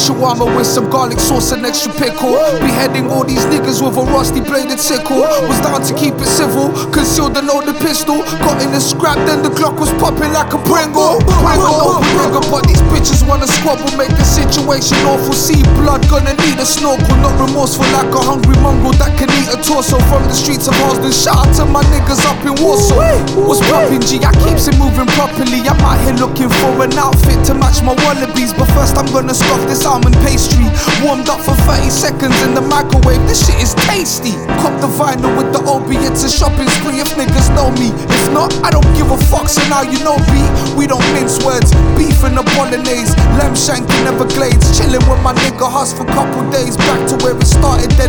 shawarma with some garlic sauce and extra pickle. Beheading all these niggas with a rusty bladed sickle. Was down to keep it civil, concealed and load the pistol. Got in the scrap, then the Glock was popping like a Pringle. But these bitches wanna squabble, make the situation awful. See blood, gonna need a snorkel. Not remorseful like a hungry mongrel that can eat a torso. From the streets of Harlesden, shout out to my niggas up in Warsaw. What's poppin', G? I keeps it moving properly. I'm out here looking for an outfit to match my wallabies. But first I'm gonna scoff this almond pastry. Warmed up for 30 seconds in the microwave, this shit is tasty. Cop the vinyl with the OB, it's a shopping spree if niggas know me. If not, I don't give a fuck, so now you know B. We don't mince words, beef in the bolognese. Lamb shank in Everglades, chillin' with my nigga Huss for couple days. Back to where it started, then